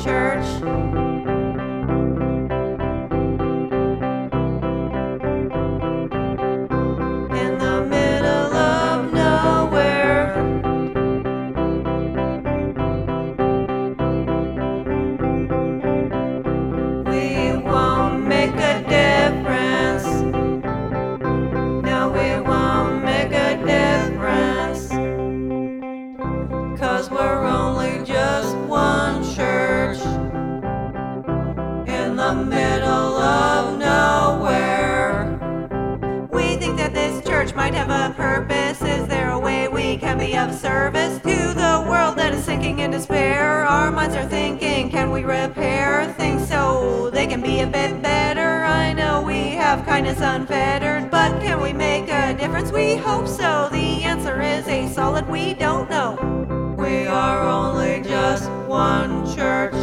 church. In the middle of nowhere. We won't make a difference. No, we won't make a difference. 'Cause we're only just one church in the middle of nowhere. We think that this church might have a purpose. Is there a way we can be of service to the world that is sinking in despair? Our minds are thinking, can we repair things so they can be a bit better? I know we have kindness unfettered, but can we make a difference? We hope so. The answer is a solid we don't know. We are only just one church,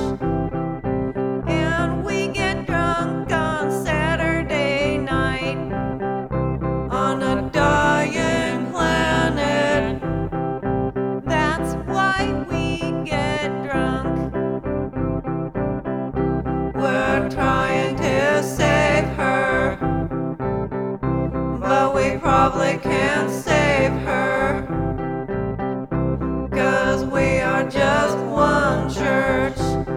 and we get drunk on Saturday night on a dying planet. That's why we get drunk. We're trying to save her, but we probably can't save her. 'Cause we are just one church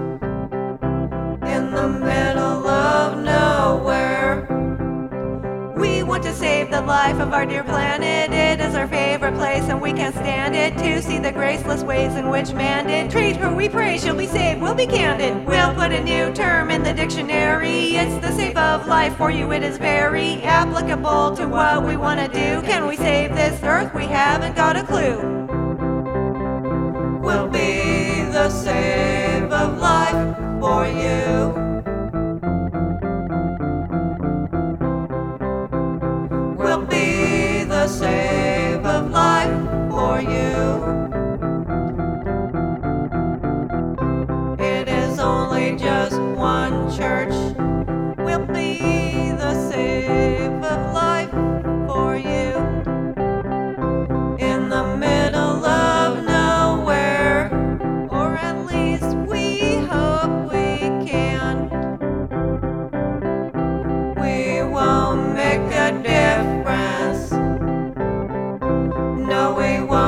in the middle of nowhere. We want to save the life of our dear planet. It is our favorite place and we can't stand it. To see the graceless ways in which man did treat her, we pray she'll be saved, we'll be candid. We'll put a new term in the dictionary. It's the save of life. For you it is very applicable to what we want to do. Can we save this earth? We haven't got a clue. We'll be the save of life for you. We'll be the save of life for you. It is only just one church. We'll be the save of life for you. In the middle of nowhere, or at least we hope we can. We won't make a difference. No, we won't.